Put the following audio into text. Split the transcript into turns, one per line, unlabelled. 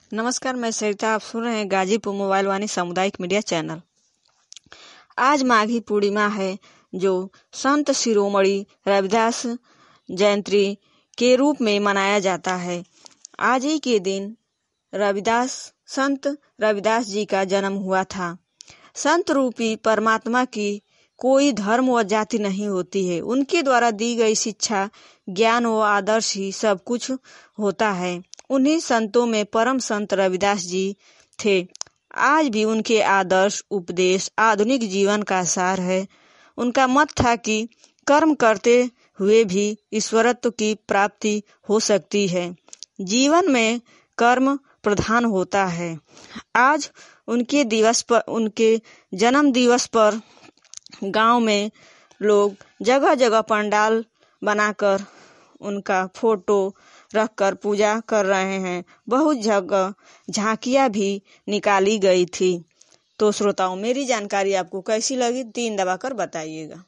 नमस्कार, मैं सरिता। आप सुन रहे हैं गाजीपुर मोबाइल वाणी सामुदायिक मीडिया चैनल। आज माघी पूर्णिमा है, जो संत शिरोमणि रविदास जयंती के रूप में मनाया जाता है। आज ही के दिन संत रविदास जी का जन्म हुआ था। संत रूपी परमात्मा की कोई धर्म व जाति नहीं होती है। उनके द्वारा दी गई शिक्षा, ज्ञान व आदर्श ही सब कुछ होता है। उन्हीं संतों में परम संत रविदास जी थे। आज भी उनके आदर्श उपदेश आधुनिक जीवन का सार है। उनका मत था कि कर्म करते हुए भी ईश्वरत्व की प्राप्ति हो सकती है। जीवन में कर्म प्रधान होता है। आज उनके जन्म दिवस पर गांव में लोग जगह जगह पंडाल बनाकर उनका फोटो रखकर पूजा कर रहे हैं। बहुत जगह झांकियां भी निकाली गई थी। तो श्रोताओं, मेरी जानकारी आपको कैसी लगी 3 दबाकर बताइएगा।